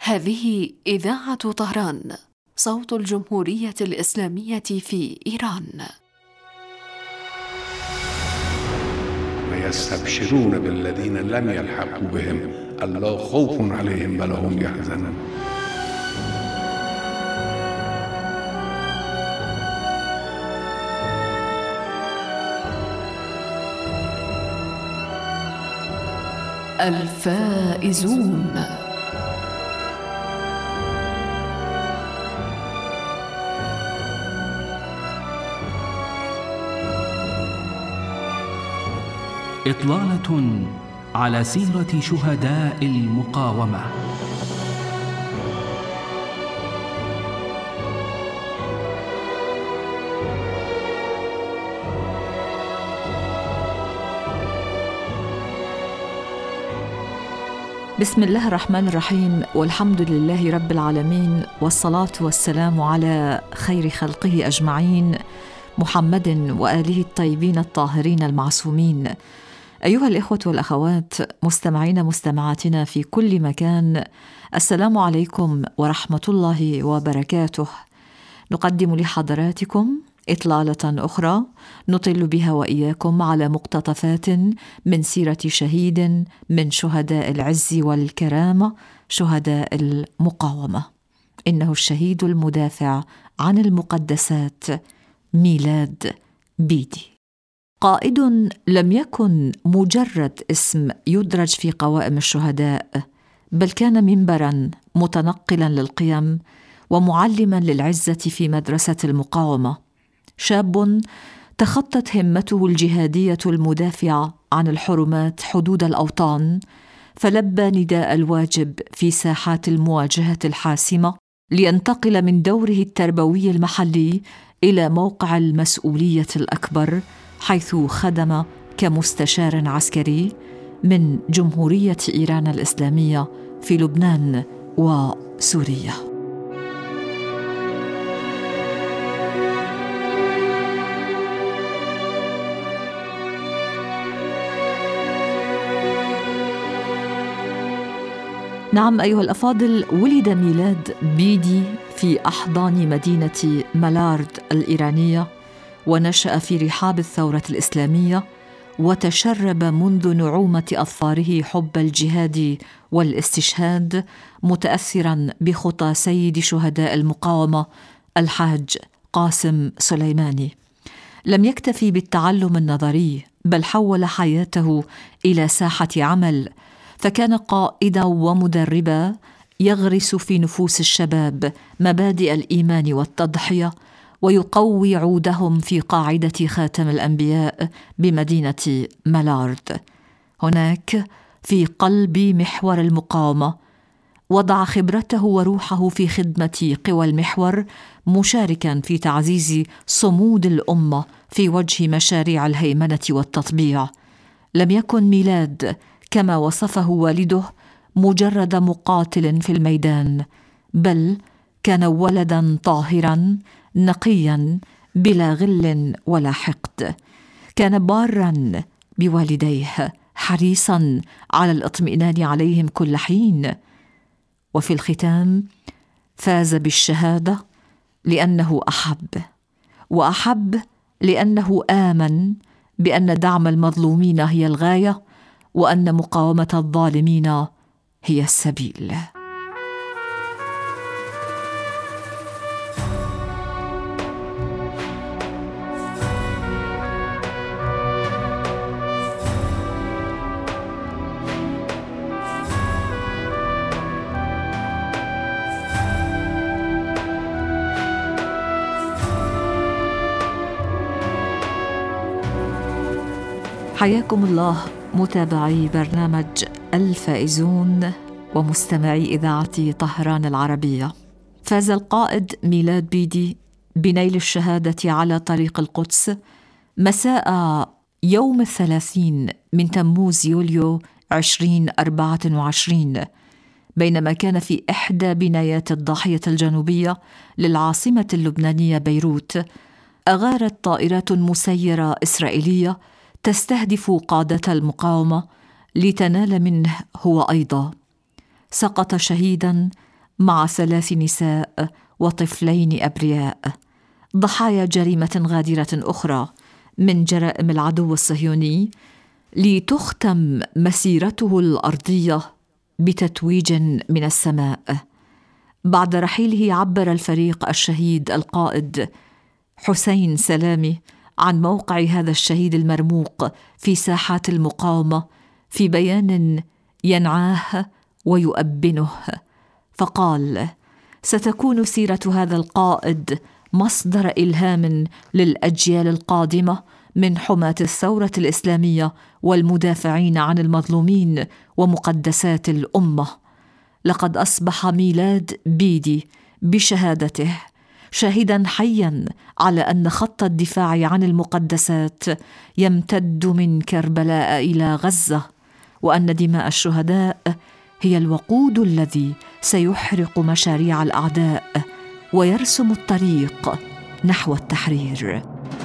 هذه إذاعة طهران، صوت الجمهورية الإسلامية في إيران. ويستبشرون بالذين لم يلحقوا بهم ألا خوف عليهم ولا هم يحزنون. الفائزون. إطلالة على سيرة شهداء المقاومة. بسم الله الرحمن الرحيم، والحمد لله رب العالمين، والصلاة والسلام على خير خلقه أجمعين، محمد وآله الطيبين الطاهرين المعصومين. أيها الإخوة والأخوات، مستمعين مستمعاتنا في كل مكان، السلام عليكم ورحمة الله وبركاته. نقدم لحضراتكم إطلالة أخرى نطل بها وإياكم على مقتطفات من سيرة شهيد من شهداء العز والكرامة، شهداء المقاومة. إنه الشهيد المدافع عن المقدسات ميلاد بيدي، قائد لم يكن مجرد اسم يدرج في قوائم الشهداء، بل كان منبراً متنقلاً للقيم ومعلماً للعزة في مدرسة المقاومة. شاب تخطت همته الجهادية المدافعة عن الحرمات حدود الأوطان، فلبى نداء الواجب في ساحات المواجهة الحاسمة، لينتقل من دوره التربوي المحلي إلى موقع المسؤولية الأكبر، حيث خدم كمستشار عسكري من جمهورية إيران الإسلامية في لبنان وسوريا. نعم أيها الأفاضل، ولد ميلاد بيدي في أحضان مدينة مالارد الإيرانية، ونشأ في رحاب الثورة الإسلامية، وتشرب منذ نعومة أظفاره حب الجهاد والاستشهاد، متأثرا بخطى سيد شهداء المقاومة الحاج قاسم سليماني. لم يكتفي بالتعلم النظري، بل حول حياته إلى ساحة عمل، فكان قائدا ومدربا يغرس في نفوس الشباب مبادئ الإيمان والتضحية، ويقوي عودهم في قاعدة خاتم الأنبياء بمدينة مالارد. هناك في قلب محور المقاومة وضع خبرته وروحه في خدمة قوى المحور، مشاركا في تعزيز صمود الأمة في وجه مشاريع الهيمنة والتطبيع. لم يكن ميلاد كما وصفه والده مجرد مقاتل في الميدان، بل كان ولدا طاهرا نقيا بلا غل ولا حقد. كان بارا بوالديه، حريصا على الاطمئنان عليهم كل حين. وفي الختام فاز بالشهادة لأنه أحب لأنه آمن بأن دعم المظلومين هي الغاية، وأن مقاومة الظالمين هي السبيل. حياكم الله متابعي برنامج الفائزون ومستمعي إذاعة طهران العربية. فاز القائد ميلاد بيدي بنيل الشهادة على طريق القدس مساء يوم 30 من تموز يوليو 2024، بينما كان في إحدى بنايات الضاحية الجنوبية للعاصمة اللبنانية بيروت. أغارت طائرات مسيرة إسرائيلية تستهدف قادة المقاومة لتنال منه هو أيضا. سقط شهيدا مع 3 نساء وطفلين أبرياء، ضحايا جريمة غادرة أخرى من جرائم العدو الصهيوني، لتختم مسيرته الأرضية بتتويج من السماء. بعد رحيله عبر الفريق الشهيد القائد حسين سلامي عن موقع هذا الشهيد المرموق في ساحات المقاومة في بيان ينعاه ويؤبنه، فقال: ستكون سيرة هذا القائد مصدر إلهام للأجيال القادمة من حماة الثورة الإسلامية والمدافعين عن المظلومين ومقدسات الأمة. لقد أصبح ميلاد بيدي بشهادته شاهدا حيا على أن خط الدفاع عن المقدسات يمتد من كربلاء إلى غزة، وأن دماء الشهداء هي الوقود الذي سيحرق مشاريع الأعداء ويرسم الطريق نحو التحرير.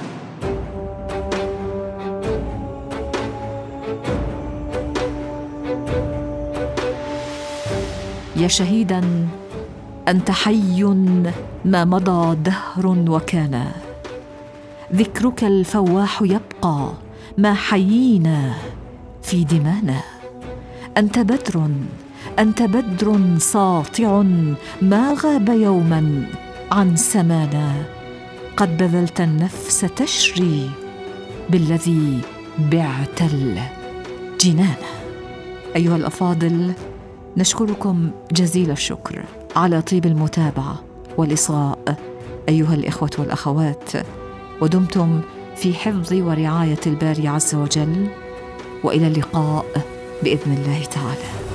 يا شهيدا، أنت حي ما مضى دهر وكان، ذكرك الفواح يبقى ما حيينا في دمانا. أنت بدر، أنت بدر ساطع ما غاب يوما عن سمانا، قد بذلت النفس تشري بالذي بعت الجنان. أيها الأفاضل، نشكركم جزيل الشكر على طيب المتابعة والإصغاء أيها الإخوة والأخوات، ودمتم في حفظ ورعاية الباري عز وجل، وإلى اللقاء بإذن الله تعالى.